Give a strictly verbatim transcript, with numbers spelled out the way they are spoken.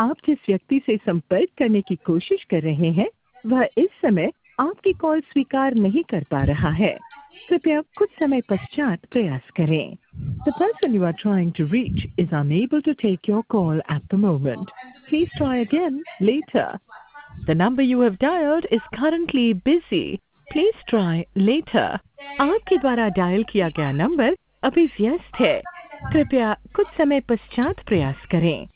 आप जिस व्यक्ति से संपर्क करने की कोशिश कर रहे हैं वह इस समय आपकी कॉल स्वीकार नहीं कर पा रहा है। कृपया कुछ समय पश्चात प्रयास करें। The person you are trying to reach is unable to take your call at the moment. Please try again later. The number you have dialed is currently busy. Please try later. आपके द्वारा dial किया गया number अभी व्यस्त है। कृपया कुछ समय पश्चात प्रयास करें।